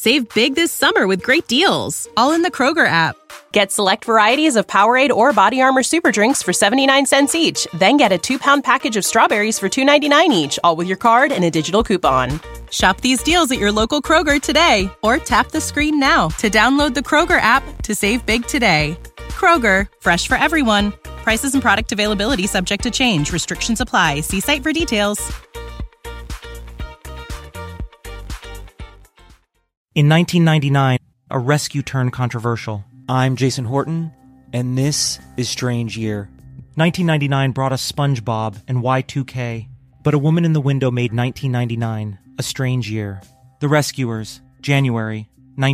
Save big this summer with great deals, all in the Kroger app. Get select varieties of Powerade or Body Armor Super Drinks for 79 cents each. Then get a 2-pound package of strawberries for $2.99 each, all with your card and a digital coupon. Shop these deals at your local Kroger today, or tap the screen now to download the Kroger app to save big today. Kroger, fresh for everyone. Prices and product availability subject to change. Restrictions apply. See site for details. In 1999, a rescue turned controversial. I'm Jason Horton, and this is Strange Year. 1999 brought us SpongeBob and Y2K, but A Woman in the Window made 1999 a strange year. The Rescuers, January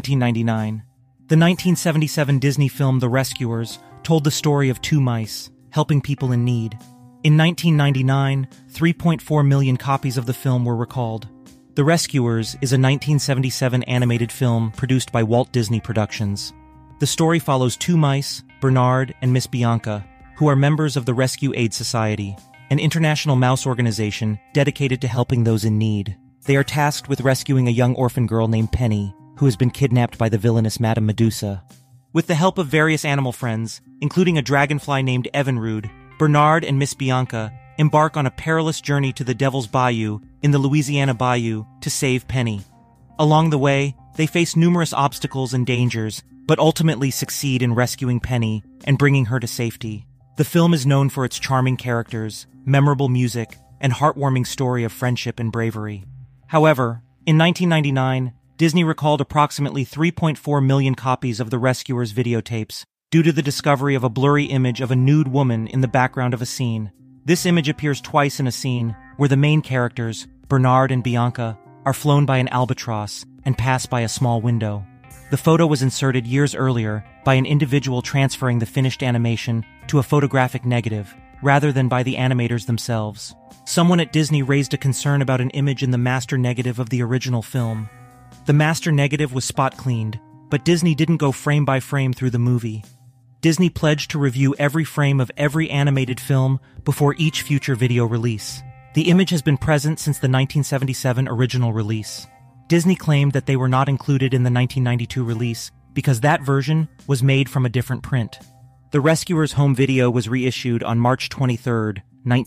1999. The 1977 Disney film The Rescuers told the story of two mice helping people in need. In 1999, 3.4 million copies of the film were recalled. The Rescuers is a 1977 animated film produced by Walt Disney Productions. The story follows two mice, Bernard and Miss Bianca, who are members of the Rescue Aid Society, an international mouse organization dedicated to helping those in need. They are tasked with rescuing a young orphan girl named Penny, who has been kidnapped by the villainous Madame Medusa. With the help of various animal friends, including a dragonfly named Evinrude, Bernard and Miss Bianca embark on a perilous journey to the Devil's Bayou in the Louisiana Bayou to save Penny. Along the way, they face numerous obstacles and dangers, but ultimately succeed in rescuing Penny and bringing her to safety. The film is known for its charming characters, memorable music, and heartwarming story of friendship and bravery. However, in 1999, Disney recalled approximately 3.4 million copies of The Rescuers videotapes due to the discovery of a blurry image of a nude woman in the background of a scene. This image appears twice in a scene where the main characters, Bernard and Bianca, are flown by an albatross and pass by a small window. The photo was inserted years earlier by an individual transferring the finished animation to a photographic negative, rather than by the animators themselves. Someone at Disney raised a concern about an image in the master negative of the original film. The master negative was spot cleaned, but Disney didn't go frame by frame through the movie. Disney pledged to review every frame of every animated film before each future video release. The image has been present since the 1977 original release. Disney claimed that they were not included in the 1992 release because that version was made from a different print. The Rescuers home video was reissued on March 23,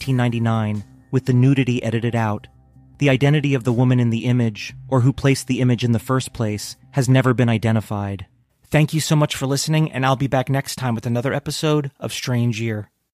1999, with the nudity edited out. The identity of the woman in the image, or who placed the image in the first place, has never been identified. Thank you so much for listening, and I'll be back next time with another episode of Strange Year.